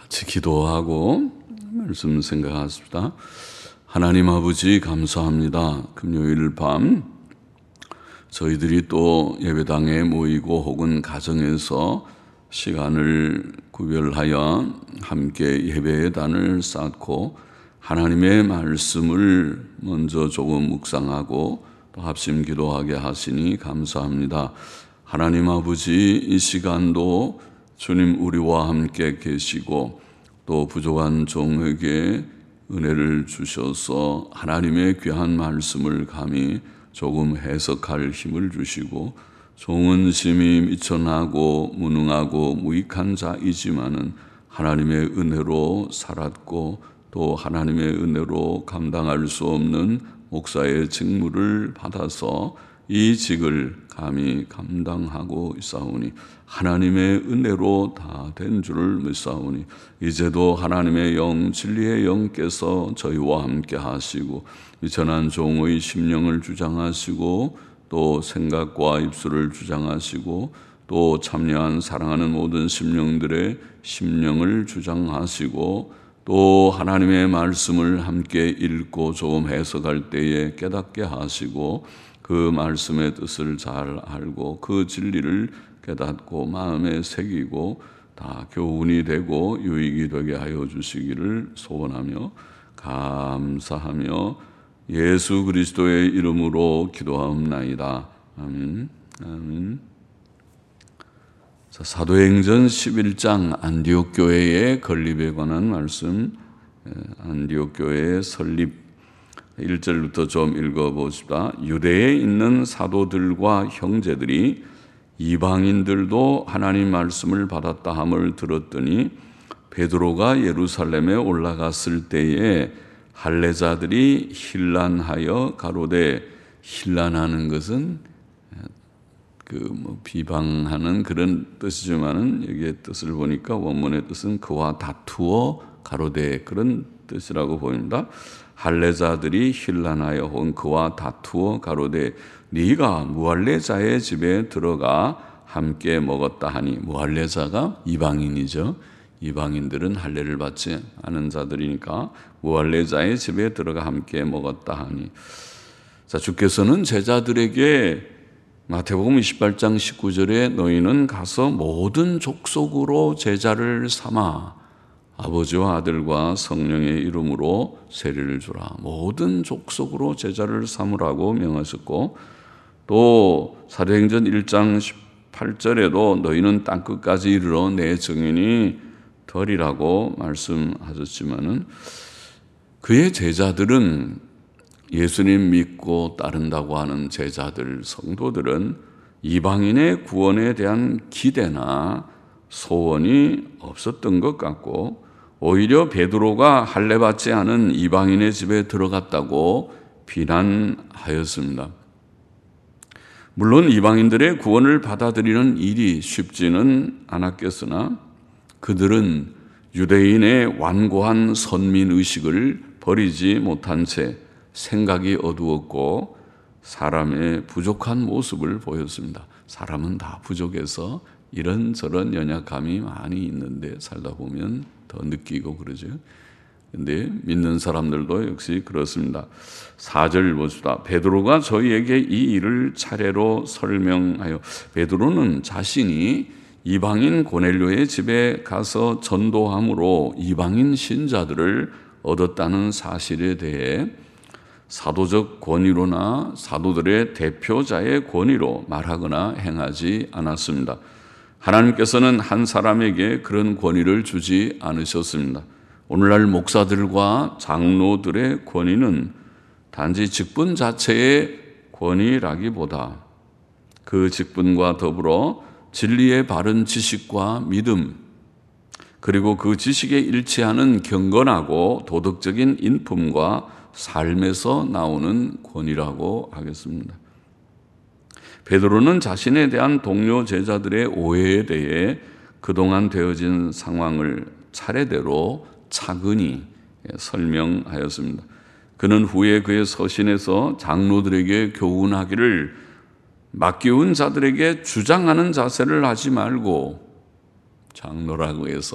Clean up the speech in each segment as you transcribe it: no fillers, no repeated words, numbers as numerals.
같이 기도하고 말씀 생각하십시다. 하나님 아버지 감사합니다. 금요일 밤 저희들이 또 예배당에 모이고 혹은 가정에서 시간을 구별하여 함께 예배의 단을 쌓고 하나님의 말씀을 먼저 조금 묵상하고 또 합심 기도하게 하시니 감사합니다. 하나님 아버지 이 시간도 주님 우리와 함께 계시고 또 부족한 종에게 은혜를 주셔서 하나님의 귀한 말씀을 감히 조금 해석할 힘을 주시고 종은 심히 미천하고 무능하고 무익한 자이지만은 하나님의 은혜로 살았고 또 하나님의 은혜로 감당할 수 없는 목사의 직무를 받아서 이 직을 감히 감당하고 있사오니 하나님의 은혜로 다 된 줄을 믿사오니 이제도 하나님의 영 진리의 영께서 저희와 함께 하시고 미천한 종의 심령을 주장하시고 또 생각과 입술을 주장하시고 또 참여한 사랑하는 모든 심령들의 심령을 주장하시고 또 하나님의 말씀을 함께 읽고 조금 해석할 때에 깨닫게 하시고 그 말씀의 뜻을 잘 알고 그 진리를 깨닫고 마음에 새기고 다 교훈이 되고 유익이 되게 하여 주시기를 소원하며 감사하며 예수 그리스도의 이름으로 기도하옵나이다. 아멘. 아멘. 자, 사도행전 11장 안디옥 교회의 건립에 관한 말씀, 안디옥 교회의 설립 1절부터 좀 읽어보십시다. 유대에 있는 사도들과 형제들이 이방인들도 하나님 말씀을 받았다 함을 들었더니 베드로가 예루살렘에 올라갔을 때에 할례자들이 힐난하여 가로되, 힐난하는 것은 비방하는 그런 뜻이지만은 여기에 뜻을 보니까 원문의 뜻은 그와 다투어 가로되 그런 뜻이라고 보입니다. 할례자들이 힐난하여 혹은 그와 다투어 가로되 네가 무할례자의 집에 들어가 함께 먹었다 하니, 무할례자가 이방인이죠. 이방인들은 할례를 받지 않은 자들이니까 무할례자의 집에 들어가 함께 먹었다 하니. 자, 주께서는 제자들에게 마태복음 28장 19절에 너희는 가서 모든 족속으로 제자를 삼아 아버지와 아들과 성령의 이름으로 세례를 주라. 모든 족속으로 제자를 삼으라고 명하셨고 또 사도행전 1장 18절에도 너희는 땅끝까지 이르러 내 증인이 되리라고 말씀하셨지만은 그의 제자들은 예수님 믿고 따른다고 하는 제자들, 성도들은 이방인의 구원에 대한 기대나 소원이 없었던 것 같고 오히려 베드로가 할례받지 않은 이방인의 집에 들어갔다고 비난하였습니다. 물론 이방인들의 구원을 받아들이는 일이 쉽지는 않았겠으나 그들은 유대인의 완고한 선민의식을 버리지 못한 채 생각이 어두웠고 사람의 부족한 모습을 보였습니다. 사람은 다 부족해서 이런저런 연약함이 많이 있는데 살다 보면 더 느끼고 그러죠. 그런데 믿는 사람들도 역시 그렇습니다. 4절 보십시다. 베드로가 저희에게 이 일을 차례로 설명하여, 베드로는 자신이 이방인 고넬료의 집에 가서 전도함으로 이방인 신자들을 얻었다는 사실에 대해 사도적 권위로나 사도들의 대표자의 권위로 말하거나 행하지 않았습니다. 하나님께서는 한 사람에게 그런 권위를 주지 않으셨습니다. 오늘날 목사들과 장로들의 권위는 단지 직분 자체의 권위라기보다 그 직분과 더불어 진리의 바른 지식과 믿음, 그리고 그 지식에 일치하는 경건하고 도덕적인 인품과 삶에서 나오는 권위라고 하겠습니다. 베드로는 자신에 대한 동료 제자들의 오해에 대해 그동안 되어진 상황을 차례대로 차근히 설명하였습니다. 그는 후에 그의 서신에서 장로들에게 교훈하기를 맡기운 자들에게 주장하는 자세를 하지 말고, 장로라고 해서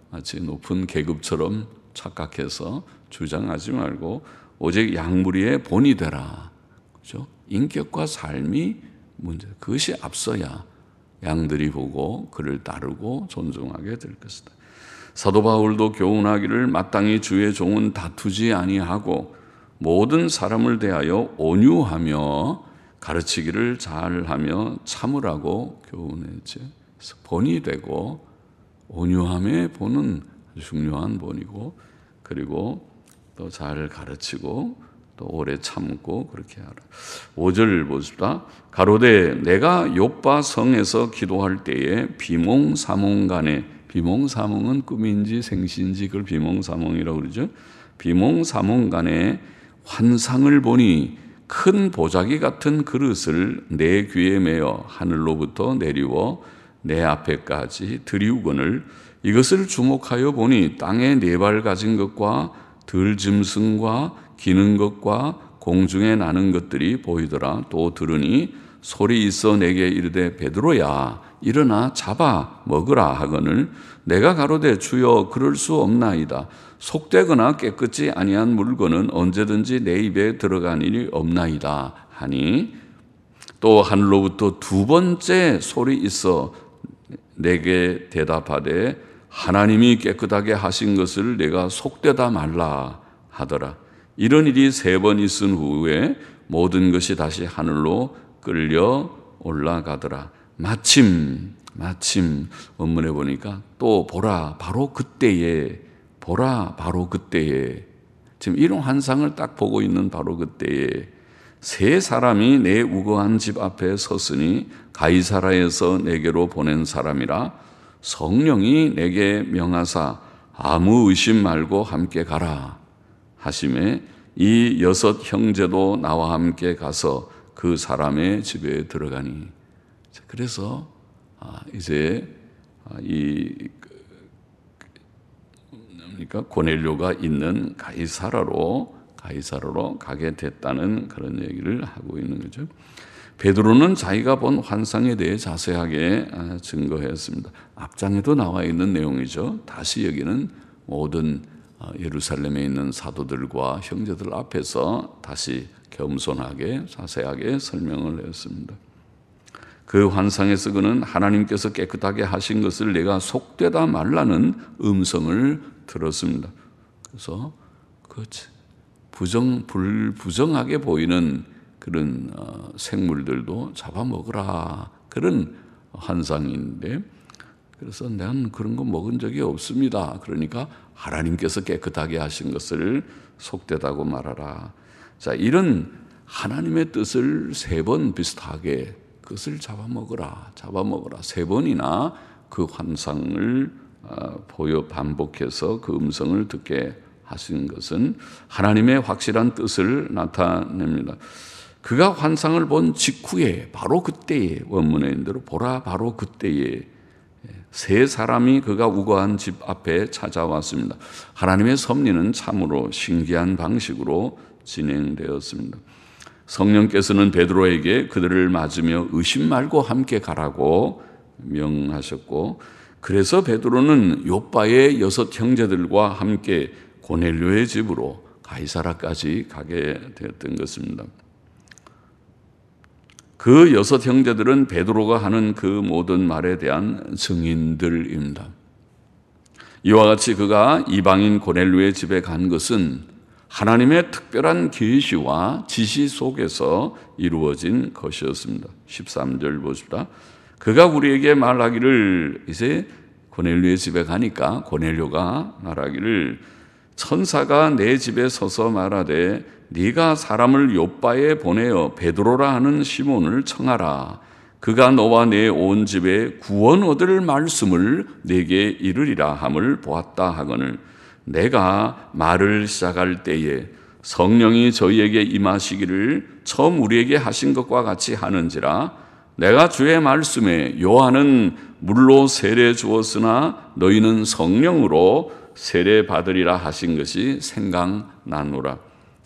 마치 높은 계급처럼 착각해서 주장하지 말고 오직 양무리의 본이 되라. 그렇죠? 인격과 삶이 문제. 그것이 앞서야 양들이 보고 그를 따르고 존중하게 될 것이다. 사도 바울도 교훈하기를 마땅히 주의 종은 다투지 아니하고 모든 사람을 대하여 온유하며 가르치기를 잘하며 참으라고 교훈했죠. 그래서 본이 되고 온유함의 본은 아주 중요한 본이고 그리고 또 잘 가르치고 또 오래 참고 그렇게 하라. 5절 보십시다. 가로되 내가 욥바 성에서 기도할 때에 비몽사몽간에 비몽사몽은 꿈인지 생시인지 그걸 비몽사몽이라고 그러죠. 비몽사몽간에 환상을 보니 큰 보자기 같은 그릇을 내 귀에 매어 하늘로부터 내리워 내 앞에까지 들이우거늘 이것을 주목하여 보니 땅에 4발 가진 것과 들짐승과 기는 것과 공중에 나는 것들이 보이더라. 또 들으니 소리 있어 내게 이르되 베드로야 일어나 잡아 먹으라 하거늘 내가 가로되 주여 그럴 수 없나이다. 속되거나 깨끗지 아니한 물건은 언제든지 내 입에 들어간 일이 없나이다 하니 또 하늘로부터 2번째 소리 있어 내게 대답하되 하나님이 깨끗하게 하신 것을 내가 속되다 말라 하더라. 이런 일이 3번 있은 후에 모든 것이 다시 하늘로 끌려 올라가더라. 마침 원문에 보니까 또 보라 바로 그때에 지금 이런 환상을 딱 보고 있는 바로 그때에 3 사람이 내 우거한 집 앞에 섰으니 가이사라에서 내게로 보낸 사람이라 성령이 내게 명하사 아무 의심 말고 함께 가라 하심에 이 6 형제도 나와 함께 가서 그 사람의 집에 들어가니. 그래서 이제 그러니까 고넬료가 있는 가이사라로 가게 됐다는 그런 얘기를 하고 있는 거죠. 베드로는 자기가 본 환상에 대해 자세하게 증거했습니다. 앞장에도 나와 있는 내용이죠. 다시 여기는 모든 예루살렘에 있는 사도들과 형제들 앞에서 다시 겸손하게 자세하게 설명을 했습니다. 그 환상에서 그는 하나님께서 깨끗하게 하신 것을 내가 속되다 말라는 음성을 들었습니다. 그래서 부정하게 보이는 그런 생물들도 잡아먹으라 그런 환상인데 그래서 난 그런 거 먹은 적이 없습니다. 그러니까 하나님께서 깨끗하게 하신 것을 속되다고 말하라. 자, 이런 하나님의 뜻을 3번 비슷하게 그것을 잡아먹으라 3번이나 그 환상을 반복해서 그 음성을 듣게 하신 것은 하나님의 확실한 뜻을 나타냅니다. 그가 환상을 본 직후에 바로 그때에 원문에 있는 대로 보라 바로 그때에 3 사람이 그가 우거한 집 앞에 찾아왔습니다. 하나님의 섭리는 참으로 신기한 방식으로 진행되었습니다. 성령께서는 베드로에게 그들을 맞으며 의심 말고 함께 가라고 명하셨고 그래서 베드로는 욥바의 6 형제들과 함께 고넬료의 집으로 가이사라까지 가게 되었던 것입니다. 그 6 형제들은 베드로가 하는 그 모든 말에 대한 증인들입니다. 이와 같이 그가 이방인 고넬료의 집에 간 것은 하나님의 특별한 계시와 지시 속에서 이루어진 것이었습니다. 13절 보십시다. 그가 우리에게 말하기를 이제 고넬료의 집에 가니까 고넬료가 말하기를 천사가 내 집에 서서 말하되 네가 사람을 욥바에 보내어 베드로라 하는 시몬을 청하라. 그가 너와 내 온 집에 구원 얻을 말씀을 내게 이르리라 함을 보았다 하거늘 내가 말을 시작할 때에 성령이 저희에게 임하시기를 처음 우리에게 하신 것과 같이 하는지라 내가 주의 말씀에 요한은 물로 세례 주었으나 너희는 성령으로 세례 받으리라 하신 것이 생각나노라.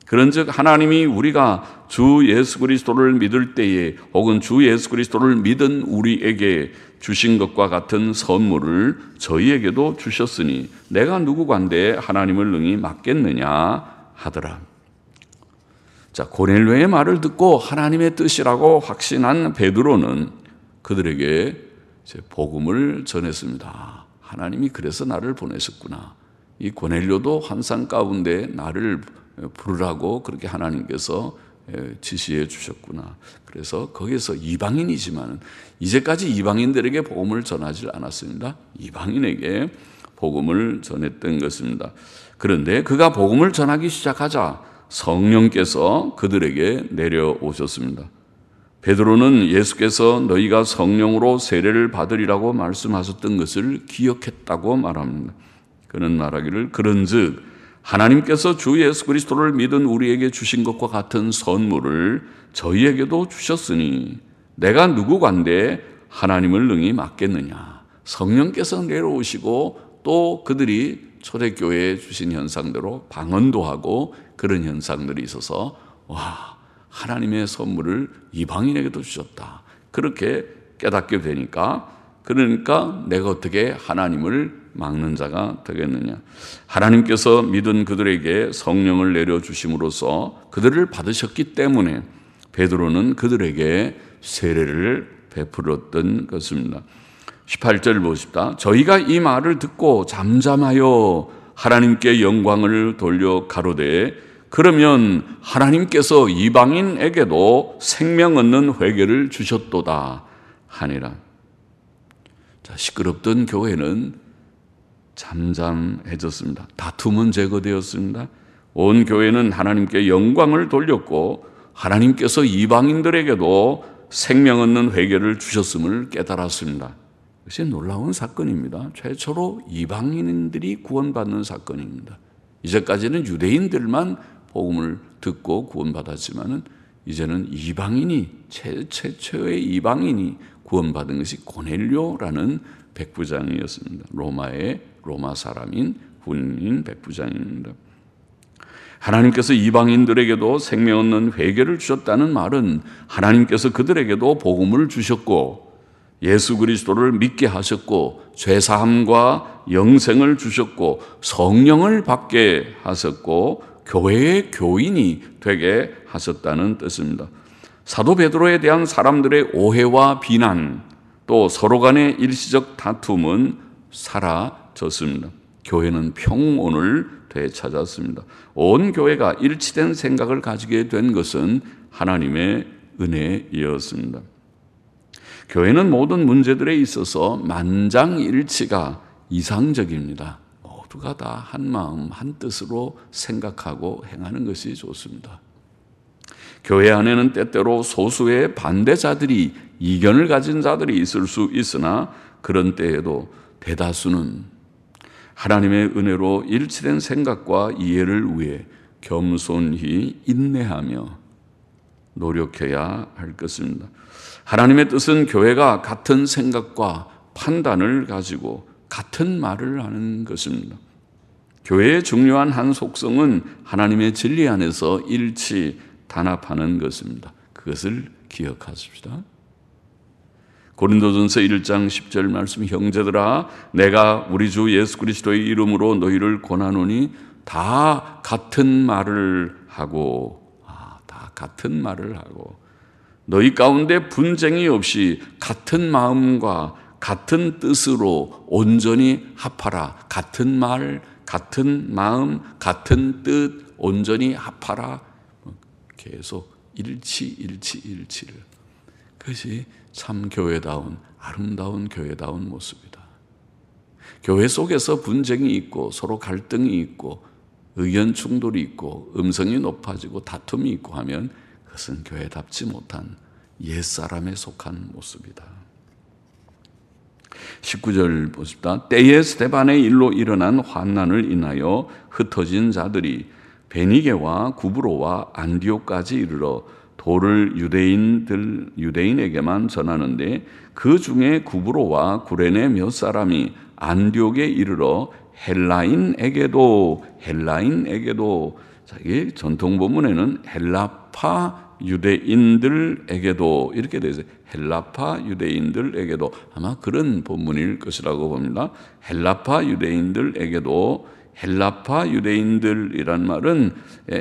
그런즉 하나님이 우리가 주 예수 그리스도를 믿을 때에 혹은 주 예수 그리스도를 믿은 우리에게 주신 것과 같은 선물을 저희에게도 주셨으니 내가 누구간데 하나님을 능히 맡겠느냐 하더라. 자, 고넬료의 말을 듣고 하나님의 뜻이라고 확신한 베드로는 그들에게 복음을 전했습니다. 하나님이 그래서 나를 보내셨구나. 이 고넬료도 환상 가운데 나를 부르라고 그렇게 하나님께서 지시해 주셨구나. 그래서 거기서 이방인이지만 이제까지 이방인들에게 복음을 전하지 않았습니다. 이방인에게 복음을 전했던 것입니다. 그런데 그가 복음을 전하기 시작하자 성령께서 그들에게 내려오셨습니다. 베드로는 예수께서 너희가 성령으로 세례를 받으리라고 말씀하셨던 것을 기억했다고 말합니다. 그는 말하기를 그런즉 하나님께서 주 예수 그리스도를 믿은 우리에게 주신 것과 같은 선물을 저희에게도 주셨으니 내가 누구간데 하나님을 능히 맡겠느냐. 성령께서 내려오시고 또 그들이 초대교회에 주신 현상대로 방언도 하고 그런 현상들이 있어서 와, 하나님의 선물을 이방인에게도 주셨다. 그렇게 깨닫게 되니까 그러니까 내가 어떻게 하나님을 막는 자가 되겠느냐. 하나님께서 믿은 그들에게 성령을 내려주심으로써 그들을 받으셨기 때문에 베드로는 그들에게 세례를 베풀었던 것입니다. 18절 보십시다. 저희가 이 말을 듣고 잠잠하여 하나님께 영광을 돌려 가로되 그러면 하나님께서 이방인에게도 생명 얻는 회개를 주셨도다 하니라. 자, 시끄럽던 교회는 잠잠해졌습니다. 다툼은 제거되었습니다. 온 교회는 하나님께 영광을 돌렸고 하나님께서 이방인들에게도 생명 얻는 회개를 주셨음을 깨달았습니다. 이것이 놀라운 사건입니다. 최초로 이방인들이 구원받는 사건입니다. 이제까지는 유대인들만 복음을 듣고 구원받았지만은 이제는 이방인이 최초의 이방인이 구원받은 것이 고넬료라는 백부장이었습니다. 로마의 로마 사람인 군인 백부장입니다. 하나님께서 이방인들에게도 생명 얻는 회개를 주셨다는 말은 하나님께서 그들에게도 복음을 주셨고 예수 그리스도를 믿게 하셨고 죄사함과 영생을 주셨고 성령을 받게 하셨고 교회의 교인이 되게 하셨다는 뜻입니다. 사도 베드로에 대한 사람들의 오해와 비난 또 서로 간의 일시적 다툼은 사라졌습니다. 교회는 평온을 되찾았습니다. 온 교회가 일치된 생각을 가지게 된 것은 하나님의 은혜이었습니다. 교회는 모든 문제들에 있어서 만장일치가 이상적입니다. 모두가 다 한 마음 한 뜻으로 생각하고 행하는 것이 좋습니다. 교회 안에는 때때로 소수의 반대자들이 이견을 가진 자들이 있을 수 있으나 그런 때에도 대다수는 하나님의 은혜로 일치된 생각과 이해를 위해 겸손히 인내하며 노력해야 할 것입니다. 하나님의 뜻은 교회가 같은 생각과 판단을 가지고 같은 말을 하는 것입니다. 교회의 중요한 한 속성은 하나님의 진리 안에서 일치, 단합하는 것입니다. 그것을 기억하십시다. 고린도전서 1장 10절 말씀 형제들아 내가 우리 주 예수 그리스도의 이름으로 너희를 권하노니 다 같은 말을 하고 너희 가운데 분쟁이 없이 같은 마음과 같은 뜻으로 온전히 합하라. 같은 말, 같은 마음, 같은 뜻 온전히 합하라. 계속 일치를. 그것이 참 교회다운 아름다운 교회다운 모습이다. 교회 속에서 분쟁이 있고 서로 갈등이 있고 의견 충돌이 있고 음성이 높아지고 다툼이 있고 하면 그것은 교회답지 못한 옛사람에 속한 모습이다. 19절 보십시다. 때에 스데반의 일로 일어난 환난을 인하여 흩어진 자들이 베니게와 구브로와 안디옥까지 이르러 도를 유대인에게만 전하는데 그 중에 구브로와 구레네 몇 사람이 안디옥에 이르러 헬라인에게도 자, 이 전통 본문에는 헬라파 유대인들에게도 이렇게 되어 있어요. 헬라파 유대인들에게도 아마 그런 본문일 것이라고 봅니다. 헬라파 유대인들에게도 헬라파 유대인들이란 말은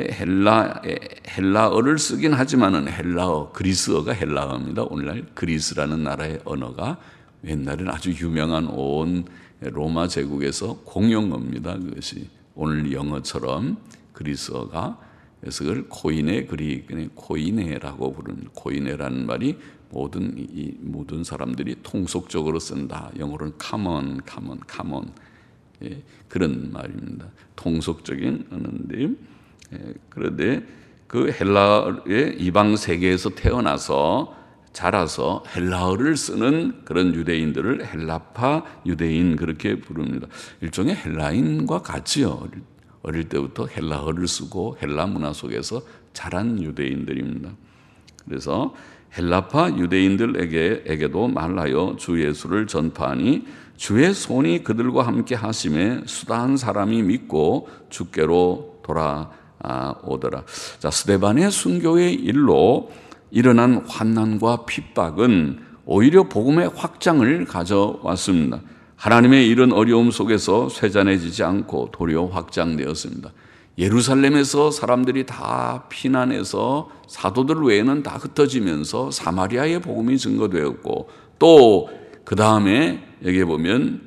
헬라어를 쓰긴 하지만은 헬라어, 그리스어가 헬라어입니다. 오늘날 그리스라는 나라의 언어가 옛날에는 아주 유명한 온 로마 제국에서 공용어입니다. 그것이 오늘 영어처럼 그리스어가. 그래서 그걸 코이네 그리그 코이네라고 부르는, 코이네라는 말이 모든 사람들이 통속적으로 쓴다. 영어로는 common. 예, 그런 말입니다. 통속적인 언어인데, 그런데 그 헬라의 이방 세계에서 태어나서 자라서 헬라어를 쓰는 그런 유대인들을 헬라파 유대인 그렇게 부릅니다. 일종의 헬라인과 같이요. 어릴 때부터 헬라어를 쓰고 헬라 문화 속에서 자란 유대인들입니다. 그래서 헬라파 유대인들에게도 말하여 주 예수를 전파하니 주의 손이 그들과 함께 하심에 수다한 사람이 믿고 주께로 돌아오더라. 자, 스데반의 순교의 일로 일어난 환난과 핍박은 오히려 복음의 확장을 가져왔습니다. 하나님의 이런 어려움 속에서 쇠잔해지지 않고 도리어 확장되었습니다. 예루살렘에서 사람들이 다 피난해서 사도들 외에는 다 흩어지면서 사마리아의 복음이 증거되었고, 또 그 다음에 여기 보면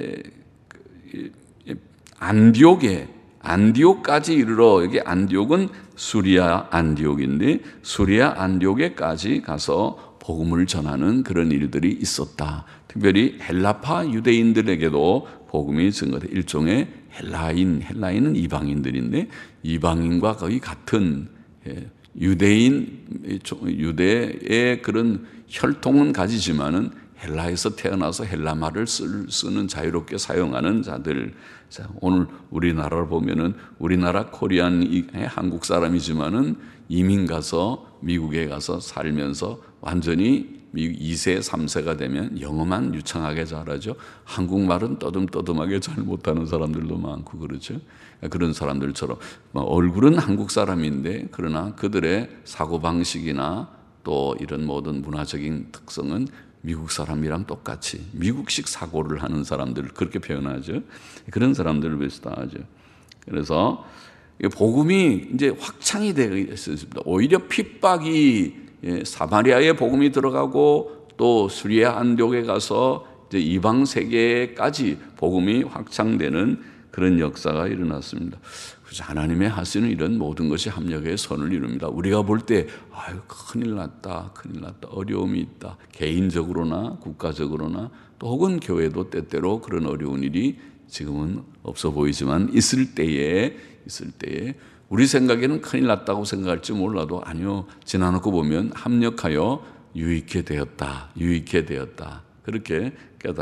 안디옥까지 이르러, 여기 안디옥은 수리아 안디옥인데 수리아 안디옥에까지 가서 복음을 전하는 그런 일들이 있었다. 특별히 헬라파 유대인들에게도 복음이 증거돼. 일종의 헬라인은 이방인들인데 이방인과 거의 같은 유대의 그런 혈통은 가지지만은 헬라에서 태어나서 헬라 말을 쓰는 자유롭게 사용하는 자들. 자, 오늘 우리나라를 보면은 우리나라 코리안 한국 사람이지만은 이민 가서 미국에 가서 살면서 완전히 2세, 3세가 되면 영어만 유창하게 잘하죠. 한국말은 떠듬떠듬하게 잘 못하는 사람들도 많고 그렇죠. 그런 사람들처럼 얼굴은 한국 사람인데 그러나 그들의 사고방식이나 또 이런 모든 문화적인 특성은 미국 사람이랑 똑같이 미국식 사고를 하는 사람들을 그렇게 표현하죠. 그런 사람들을 비슷하죠. 그래서 복음이 이제 확장이 되어 있습니다. 오히려 핍박이 사마리아에 복음이 들어가고 또 수리아 안디옥에 가서 이제 이방 세계까지 복음이 확장되는 그런 역사가 일어났습니다. 그래서 하나님의 하시는 이런 모든 것이 합력의 선을 이룹니다. 우리가 볼 때 아유 큰일 났다, 어려움이 있다. 개인적으로나 국가적으로나 또 혹은 교회도 때때로 그런 어려운 일이 지금은 없어 보이지만 있을 때에 우리 생각에는 큰일 났다고 생각할지 몰라도 아니요, 지나놓고 보면 합력하여 유익게 되었다. 그렇게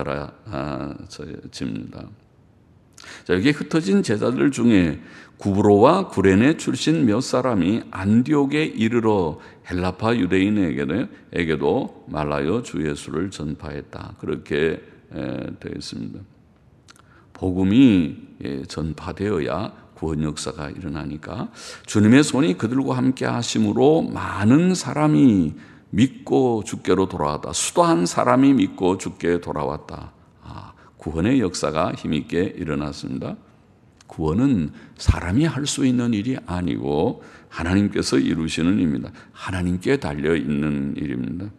깨달아집니다. 자, 여기 흩어진 제자들 중에 구브로와 구레네 출신 몇 사람이 안디옥에 이르러 헬라파 유대인에게도 말하여 주 예수를 전파했다. 그렇게 되어 있습니다. 복음이 전파되어야 구원 역사가 일어나니까 주님의 손이 그들과 함께 하심으로 많은 사람이 믿고 주께로 돌아왔다. 수도한 사람이 믿고 주께 돌아왔다. 구원의 역사가 힘있게 일어났습니다. 구원은 사람이 할 수 있는 일이 아니고 하나님께서 이루시는 일입니다. 하나님께 달려있는 일입니다.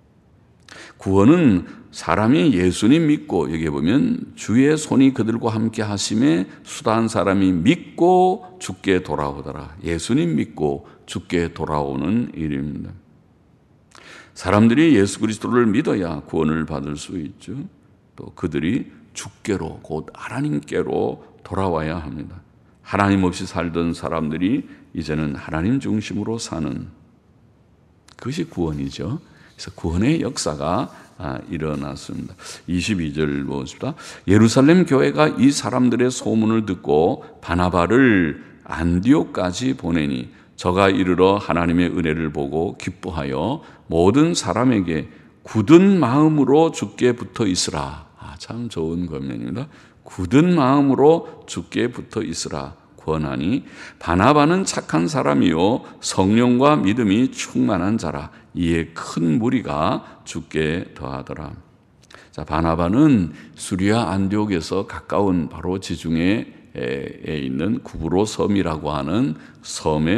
구원은 사람이 예수님 믿고, 여기 보면 주의 손이 그들과 함께 하심에 수다한 사람이 믿고 주께 돌아오더라. 예수님 믿고 주께 돌아오는 일입니다. 사람들이 예수 그리스도를 믿어야 구원을 받을 수 있죠. 또 그들이 주께로, 곧 하나님께로 돌아와야 합니다. 하나님 없이 살던 사람들이 이제는 하나님 중심으로 사는, 그것이 구원이죠. 그래서 구원의 역사가 일어났습니다. 22절 보십시다. 예루살렘 교회가 이 사람들의 소문을 듣고 바나바를 안디옥까지 보내니 저가 이르러 하나님의 은혜를 보고 기뻐하여 모든 사람에게 굳은 마음으로 주께 붙어 있으라. 참 좋은 권면입니다. 굳은 마음으로 주께 붙어 있으라. 권하니 바나바는 착한 사람이요 성령과 믿음이 충만한 자라. 이에 큰 무리가 죽게 더하더라. 자, 바나바는 수리아 안디옥에서 가까운 바로 지중해에 있는 구브로 섬이라고 하는 섬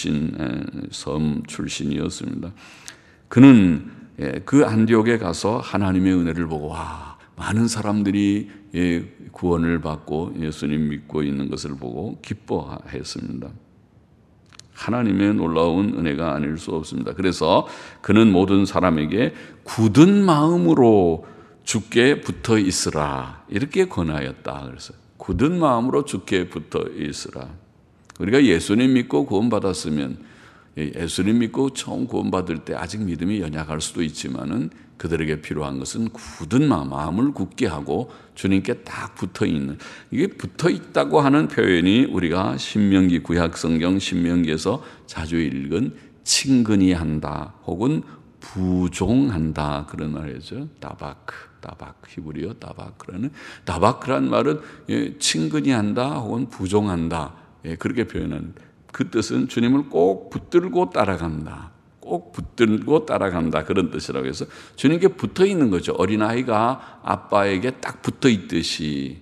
출신이었습니다. 그는 그 안디옥에 가서 하나님의 은혜를 보고 많은 사람들이 구원을 받고 예수님 믿고 있는 것을 보고 기뻐했습니다. 하나님의 놀라운 은혜가 아닐 수 없습니다. 그래서 그는 모든 사람에게 굳은 마음으로 주께 붙어 있으라 이렇게 권하였다. 그래서 굳은 마음으로 주께 붙어 있으라. 우리가 예수님 믿고 구원받았으면 예수님 믿고 처음 구원받을 때 아직 믿음이 연약할 수도 있지만은 그들에게 필요한 것은 굳은 마음을 굳게 하고 주님께 딱 붙어 있는, 이게 붙어 있다고 하는 표현이 우리가 신명기 구약성경 신명기에서 자주 읽은 친근히 한다 혹은 부종한다 그런 말이죠. 다바크 히브리어 다바크라는, 다바크란 말은 친근히 한다 혹은 부종한다 그렇게 표현하는, 그 뜻은 주님을 꼭 붙들고 따라간다, 꼭 붙들고 따라간다 그런 뜻이라고 해서 주님께 붙어 있는 거죠. 어린아이가 아빠에게 딱 붙어 있듯이.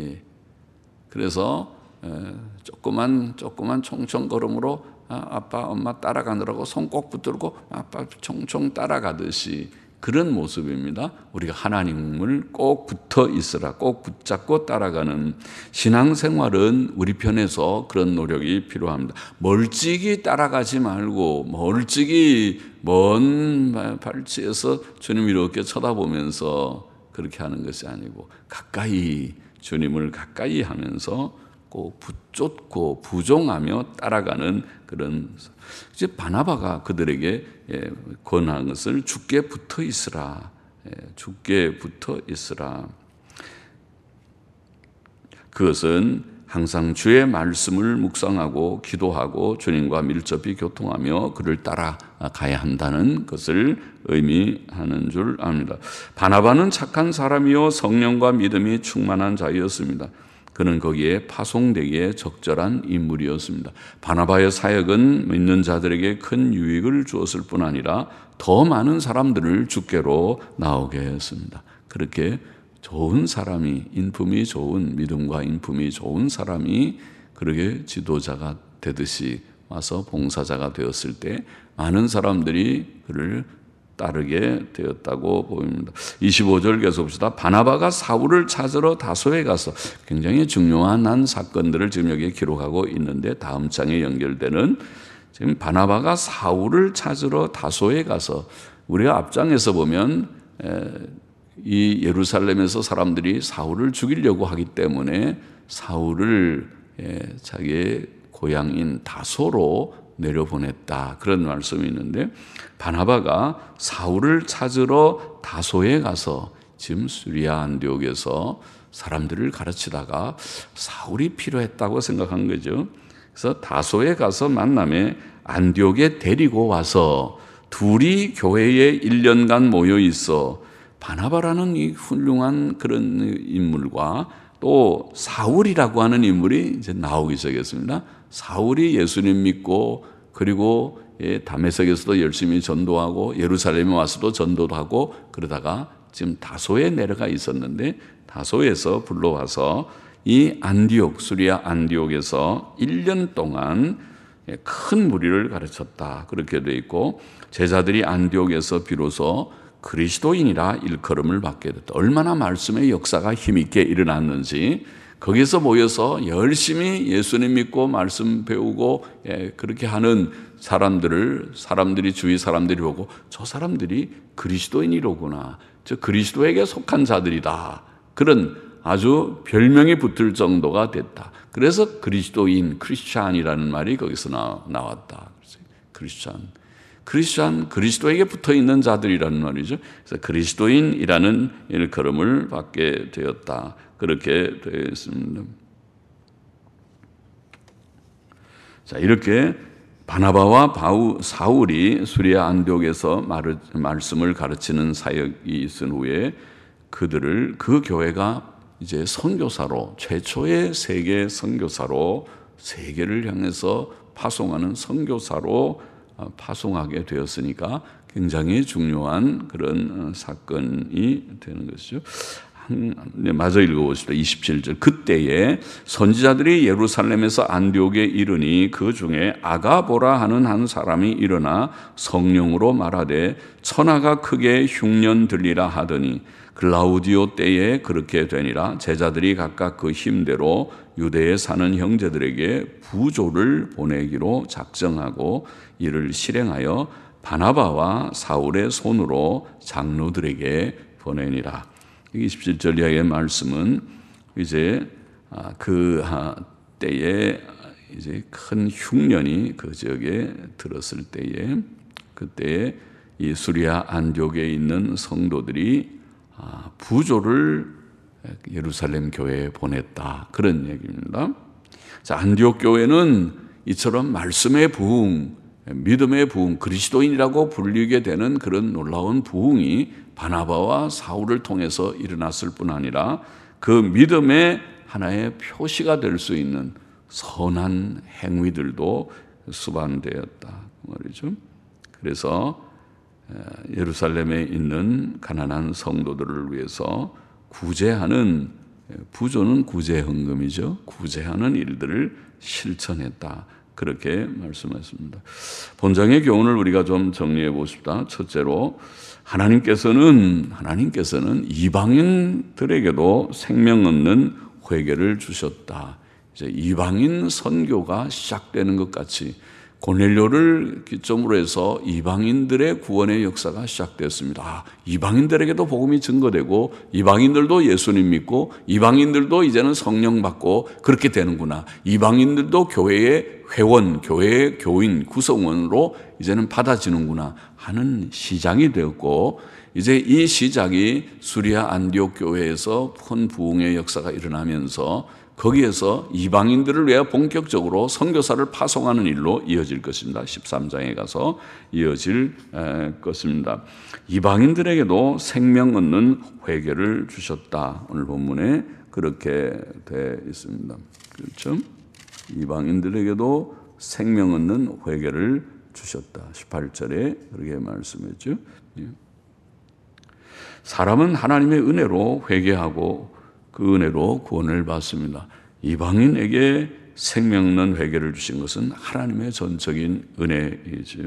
그래서 조그만 총총걸음으로 아빠 엄마 따라가느라고 손 꼭 붙들고 아빠 총총 따라가듯이 그런 모습입니다. 우리가 하나님을 꼭 붙어 있으라, 꼭 붙잡고 따라가는 신앙생활은 우리 편에서 그런 노력이 필요합니다. 멀찍이 따라가지 말고 멀찍이 먼 발치에서 주님 이렇게 쳐다보면서 그렇게 하는 것이 아니고 가까이 주님을 가까이 하면서 꼭 붙잡고 부종하며 따라가는 그런, 이제 바나바가 그들에게 권한 것을 주께 붙어 있으라, 주께 붙어 있으라. 그것은 항상 주의 말씀을 묵상하고 기도하고 주님과 밀접히 교통하며 그를 따라가야 한다는 것을 의미하는 줄 압니다. 바나바는 착한 사람이요 성령과 믿음이 충만한 자였습니다. 그는 거기에 파송되기에 적절한 인물이었습니다. 바나바의 사역은 믿는 자들에게 큰 유익을 주었을 뿐 아니라 더 많은 사람들을 주께로 나오게 했습니다. 그렇게 좋은 사람이, 인품이 좋은, 믿음과 인품이 좋은 사람이 그렇게 지도자가 되듯이 와서 봉사자가 되었을 때 많은 사람들이 그를 따르게 되었다고 보입니다. 25절 계속 봅시다. 바나바가 사울을 찾으러 다소에 가서, 굉장히 중요한 한 사건들을 지금 여기에 기록하고 있는데 다음 장에 연결되는, 지금 바나바가 사울을 찾으러 다소에 가서, 우리가 앞장에서 보면 이 예루살렘에서 사람들이 사울을 죽이려고 하기 때문에 사울을 자기의 고향인 다소로 내려보냈다 그런 말씀이 있는데, 바나바가 사울을 찾으러 다소에 가서 지금 수리아 안디옥에서 사람들을 가르치다가 사울이 필요했다고 생각한 거죠. 그래서 다소에 가서 만남에 안디옥에 데리고 와서 둘이 교회에 1년간 모여 있어 바나바라는 이 훌륭한 그런 인물과 또 사울이라고 하는 인물이 이제 나오기 시작했습니다. 사울이 예수님 믿고 그리고 다메섹에서도 열심히 전도하고 예루살렘에 와서도 전도도 하고 그러다가 지금 다소에 내려가 있었는데, 다소에서 불러와서 이 안디옥, 수리아 안디옥에서 1년 동안 큰 무리를 가르쳤다 그렇게 되어 있고, 제자들이 안디옥에서 비로소 그리스도인이라 일컬음을 받게 됐다. 얼마나 말씀의 역사가 힘있게 일어났는지, 거기서 모여서 열심히 예수님 믿고 말씀 배우고 그렇게 하는 사람들이 주위 사람들이 보고 저 사람들이 그리스도인이로구나, 저 그리스도에게 속한 자들이다, 그런 아주 별명이 붙을 정도가 됐다. 그래서 그리스도인, 크리스찬이라는 말이 거기서 나왔다. 크리스찬, 그리스도에게 붙어 있는 자들이라는 말이죠. 그래서 그리스도인이라는 일컬음을 받게 되었다. 그렇게 되어 있습니다. 자, 이렇게 바나바와 사울이 수리아 안디옥에서 말씀을 가르치는 사역이 있은 후에 그 교회가 이제 선교사로, 최초의 세계 선교사로 세계를 향해서 파송하는 선교사로 파송하게 되었으니까 굉장히 중요한 그런 사건이 되는 것이죠. 마저 읽어보시다. 27절. 그때에 선지자들이 예루살렘에서 안디옥에 이르니 그 중에 아가보라 하는 한 사람이 일어나 성령으로 말하되 천하가 크게 흉년 들리라 하더니 글라우디오 때에 그렇게 되니라. 제자들이 각각 그 힘대로 유대에 사는 형제들에게 부조를 보내기로 작정하고 이를 실행하여 바나바와 사울의 손으로 장로들에게 보내니라. 27절 이하의 말씀은 이제 그 때에 이제 큰 흉년이 그 지역에 들었을 때에 그때에 이 수리아 안디옥에 있는 성도들이 부조를 예루살렘 교회에 보냈다. 그런 얘기입니다. 자, 안디옥 교회는 이처럼 말씀의 부흥, 믿음의 부흥, 그리스도인이라고 불리게 되는 그런 놀라운 부흥이 바나바와 사울을 통해서 일어났을 뿐 아니라 그 믿음의 하나의 표시가 될 수 있는 선한 행위들도 수반되었다 말이죠. 그래서 예루살렘에 있는 가난한 성도들을 위해서 구제하는, 부조는 구제 헌금이죠. 구제하는 일들을 실천했다. 그렇게 말씀하십니다. 본장의 교훈을 우리가 좀 정리해 보십시다. 첫째로 하나님께서는 이방인들에게도 생명 얻는 회개를 주셨다. 이제 이방인 선교가 시작되는 것 같이 고넬료를 기점으로 해서 이방인들의 구원의 역사가 시작되었습니다. 이방인들에게도 복음이 증거되고 이방인들도 예수님 믿고 이방인들도 이제는 성령 받고 그렇게 되는구나. 이방인들도 교회의 회원, 교회의 교인, 구성원으로 이제는 받아지는구나 하는 시작이 되었고, 이제 이 시작이 수리아 안디옥 교회에서 큰 부흥의 역사가 일어나면서 거기에서 이방인들을 위해 본격적으로 선교사를 파송하는 일로 이어질 것입니다. 13장에 가서 이어질 것입니다. 이방인들에게도 생명 얻는 회개를 주셨다. 오늘 본문에 그렇게 되어 있습니다. 그렇죠? 이방인들에게도 생명 얻는 회개를 주셨다. 18절에 그렇게 말씀했죠. 사람은 하나님의 은혜로 회개하고 그 은혜로 구원을 받습니다. 이방인에게 생명 얻는 회개를 주신 것은 하나님의 전적인 은혜이지요.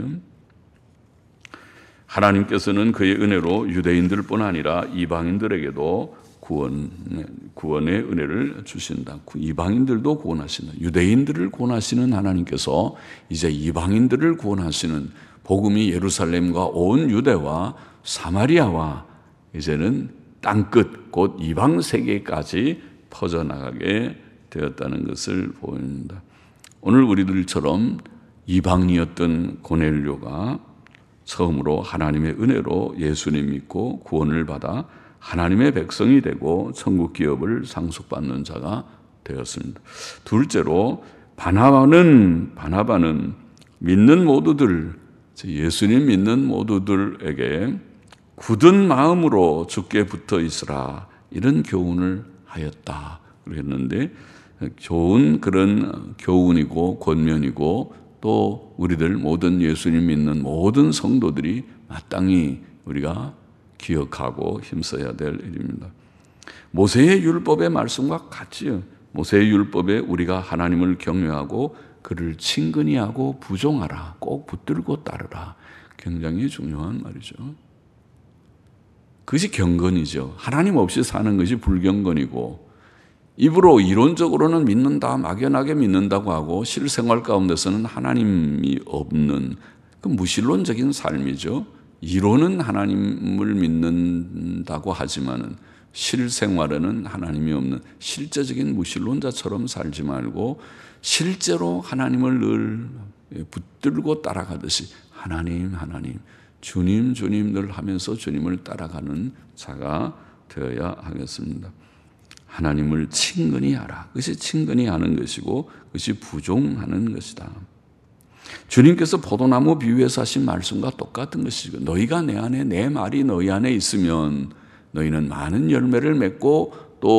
하나님께서는 그의 은혜로 유대인들뿐 아니라 이방인들에게도 구원의 은혜를 주신다. 이방인들도 구원하신다. 유대인들을 구원하시는 하나님께서 이제 이방인들을 구원하시는 복음이 예루살렘과 온 유대와 사마리아와 이제는 땅끝 곧 이방 세계까지 퍼져나가게 되었다는 것을 보입니다. 오늘 우리들처럼 이방이었던 고넬료가 처음으로 하나님의 은혜로 예수님 믿고 구원을 받아 하나님의 백성이 되고 천국 기업을 상속받는 자가 되었습니다. 둘째로 바나바는 믿는 모두들, 예수님 믿는 모두들에게 굳은 마음으로 주께 붙어 있으라 이런 교훈을 하였다 그랬는데, 좋은 그런 교훈이고 권면이고 또 우리들 모든 예수님 믿는 모든 성도들이 마땅히 우리가 기억하고 힘써야 될 일입니다. 모세의 율법의 말씀과 같지요. 모세의 율법에 우리가 하나님을 경외하고 그를 친근히 하고 부종하라, 꼭 붙들고 따르라. 굉장히 중요한 말이죠. 그것이 경건이죠. 하나님 없이 사는 것이 불경건이고, 입으로 이론적으로는 믿는다, 막연하게 믿는다고 하고 실생활 가운데서는 하나님이 없는 그 무신론적인 삶이죠. 이론은 하나님을 믿는다고 하지만은 실생활에는 하나님이 없는 실제적인 무신론자처럼 살지 말고 실제로 하나님을 늘 붙들고 따라가듯이 하나님, 주님 늘 하면서 주님을 따라가는 자가 되어야 하겠습니다. 하나님을 친근히 하라. 그것이 친근히 하는 것이고 그것이 부종하는 것이다. 주님께서 포도나무 비유에서 하신 말씀과 똑같은 것이고, 너희가 내 안에, 내 말이 너희 안에 있으면 너희는 많은 열매를 맺고 또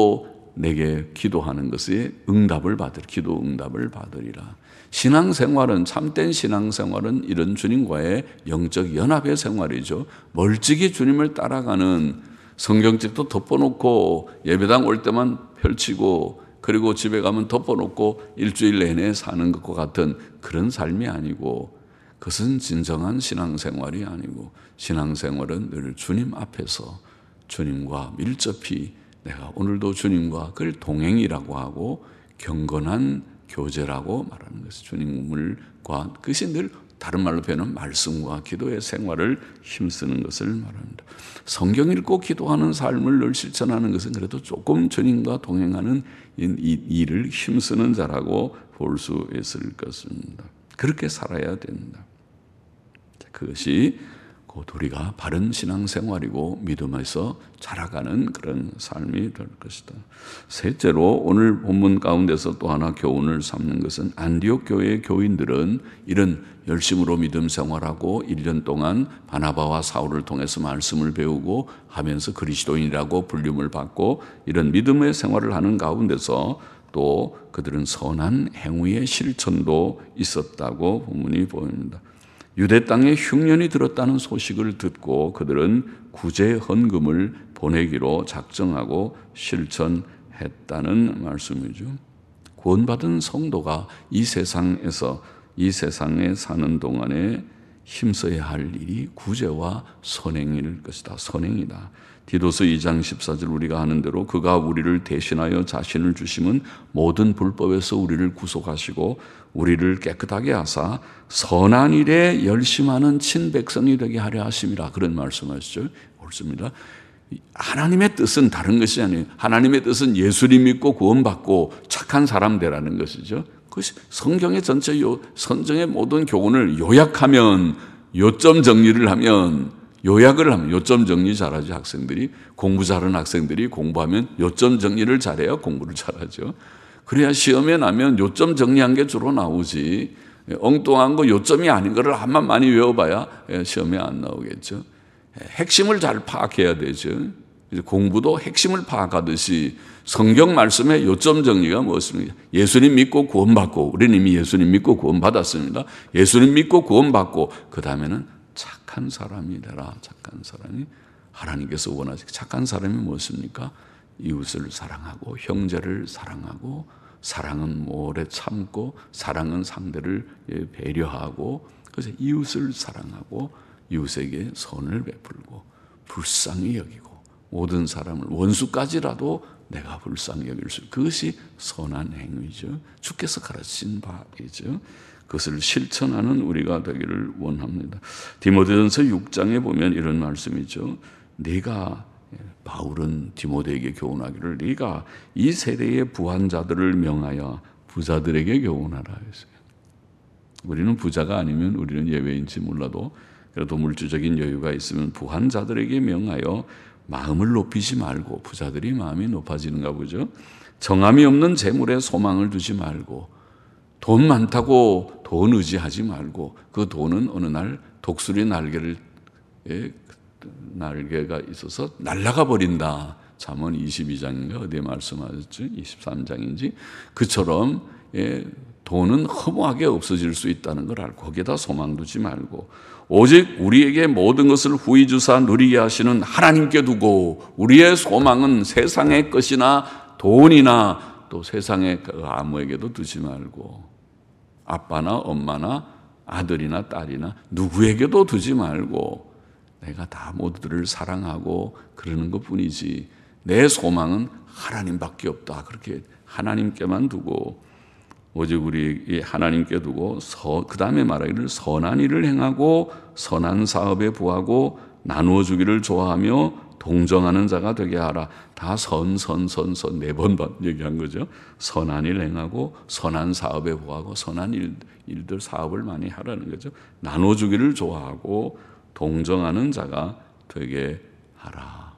내게 기도하는 것에 기도 응답을 받으리라. 신앙생활은, 참된 신앙생활은 이런 주님과의 영적 연합의 생활이죠. 멀찍이 주님을 따라가는, 성경책도 덮어놓고 예배당 올 때만 펼치고 그리고 집에 가면 덮어놓고 일주일 내내 사는 것과 같은 그런 삶이 아니고, 그것은 진정한 신앙생활이 아니고, 신앙생활은 늘 주님 앞에서 주님과 밀접히 내가 오늘도 주님과 그걸 동행이라고 하고 경건한 교제라고 말하는 것이 주님과, 그것이 늘 다른 말로 표현하면 말씀과 기도의 생활을 힘쓰는 것을 말합니다. 성경 읽고 기도하는 삶을 늘 실천하는 것은 그래도 조금 주님과 동행하는 이 일을 힘쓰는 자라고 볼 수 있을 것입니다. 그렇게 살아야 됩니다. 그것이 곧 우리가 바른 신앙생활이고 믿음에서 자라가는 그런 삶이 될 것이다. 셋째로 오늘 본문 가운데서 또 하나 교훈을 삼는 것은, 안디옥 교회의 교인들은 이런 열심으로 믿음 생활하고 1년 동안 바나바와 사울을 통해서 말씀을 배우고 하면서 그리스도인이라고 불림을 받고 이런 믿음의 생활을 하는 가운데서 또 그들은 선한 행위의 실천도 있었다고 본문이 보입니다. 유대 땅에 흉년이 들었다는 소식을 듣고 그들은 구제 헌금을 보내기로 작정하고 실천했다는 말씀이죠. 구원받은 성도가 이 세상에 사는 동안에 힘써야 할 일이 구제와 선행일 것이다. 선행이다. 디도서 2장 14절 우리가 아는 대로 그가 우리를 대신하여 자신을 주심은 모든 불법에서 우리를 구속하시고 우리를 깨끗하게 하사 선한 일에 열심하는 친백성이 되게 하려 하심이라, 그런 말씀하시죠. 옳습니다. 하나님의 뜻은 다른 것이 아니에요. 하나님의 뜻은 예수님 믿고 구원받고 착한 사람 되라는 것이죠. 그것이 성경의 전체 선정의 모든 교훈을 요약하면, 요점 정리를 하면, 요약을 하면, 요점 정리 잘하죠. 학생들이, 공부 잘하는 학생들이 공부하면 요점 정리를 잘해야 공부를 잘하죠. 그래야 시험에 나면 요점 정리한 게 주로 나오지, 엉뚱한 거 요점이 아닌 거를 한번 많이 외워봐야 시험에 안 나오겠죠. 핵심을 잘 파악해야 되죠. 공부도 핵심을 파악하듯이 성경 말씀의 요점 정리가 무엇입니까? 예수님 믿고 구원받고, 우리는 이미 예수님 믿고 구원받았습니다. 예수님 믿고 구원받고 그 다음에는 착한 사람이 되라. 착한 사람이, 하나님께서 원하시는 착한 사람이 무엇입니까? 이웃을 사랑하고 형제를 사랑하고, 사랑은 오래 참고, 사랑은 상대를 배려하고, 그래서 이웃을 사랑하고 이웃에게 선을 베풀고 불쌍히 여기고, 모든 사람을 원수까지라도 내가 불쌍히 여길 수, 그것이 선한 행위죠. 주께서 가르친 바이죠. 그것을 실천하는 우리가 되기를 원합니다. 디모데전서 6장에 보면 이런 말씀이죠. 네가, 바울은 디모데에게 교훈하기를, 네가 이 세대의 부한자들을 명하여 부자들에게 교훈하라 했어요. 우리는 부자가 아니면, 우리는 예외인지 몰라도 그래도 물질적인 여유가 있으면 부한자들에게 명하여 마음을 높이지 말고, 부자들이 마음이 높아지는가 보죠. 정함이 없는 재물에 소망을 두지 말고, 돈 많다고 돈 의지하지 말고, 그 돈은 어느 날 독수리 날개가 있어서 날아가 버린다. 잠언 22장인가 어디에 말씀하셨죠? 23장인지. 그처럼 돈은 허무하게 없어질 수 있다는 걸 알고 거기에다 소망 두지 말고, 오직 우리에게 모든 것을 후히 주사 누리게 하시는 하나님께 두고, 우리의 소망은 세상의 것이나 돈이나 또 세상의 아무에게도 두지 말고, 아빠나 엄마나 아들이나 딸이나 누구에게도 두지 말고, 내가 다 모두들을 사랑하고 그러는 것뿐이지 내 소망은 하나님밖에 없다. 그렇게 하나님께만 두고, 오직 우리 하나님께 두고, 그 다음에 말하기를 선한 일을 행하고 선한 사업에 부하고 나누어 주기를 좋아하며 동정하는 자가 되게 하라. 다 선 4번 얘기한 거죠. 선한 일 행하고 선한 사업에 부하고 선한 일들 사업을 많이 하라는 거죠. 나누어 주기를 좋아하고 동정하는 자가 되게 하라.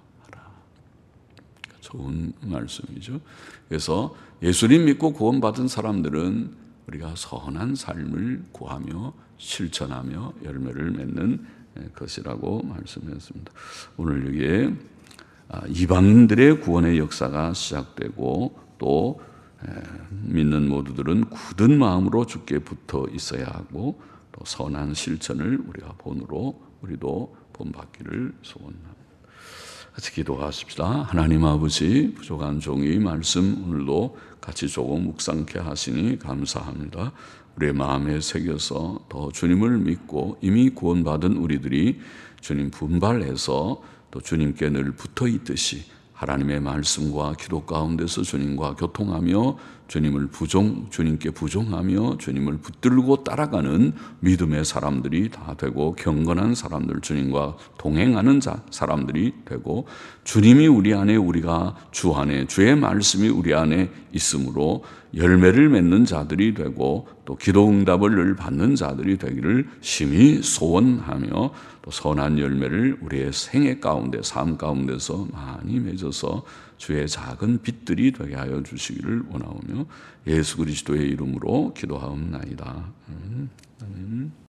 좋은 말씀이죠. 그래서 예수님 믿고 구원받은 사람들은 우리가 선한 삶을 구하며 실천하며 열매를 맺는 것이라고 말씀했습니다. 오늘 여기에 이방인들의 구원의 역사가 시작되고 또 믿는 모두들은 굳은 마음으로 주께 붙어 있어야 하고 또 선한 실천을 우리가 본으로 우리도 본받기를 소원합니다. 같이 기도하십시다. 하나님 아버지, 부족한 종이 말씀 오늘도 같이 조금 묵상케 하시니 감사합니다. 우리의 마음에 새겨서 더 주님을 믿고 이미 구원받은 우리들이 주님 분발해서 또 주님께 늘 붙어 있듯이 하나님의 말씀과 기도 가운데서 주님과 교통하며 주님께 부종하며 주님을 붙들고 따라가는 믿음의 사람들이 다 되고 경건한 사람들, 주님과 동행하는 사람들이 되고 주님이 우리 안에, 우리가 주 안에, 주의 말씀이 우리 안에 있으므로 열매를 맺는 자들이 되고 또 기도 응답을 늘 받는 자들이 되기를 심히 소원하며 또 선한 열매를 우리의 생애 가운데, 삶 가운데서 많이 맺어서 주의 작은 빛들이 되게 하여 주시기를 원하오며 예수 그리스도의 이름으로 기도하옵나이다. 아멘.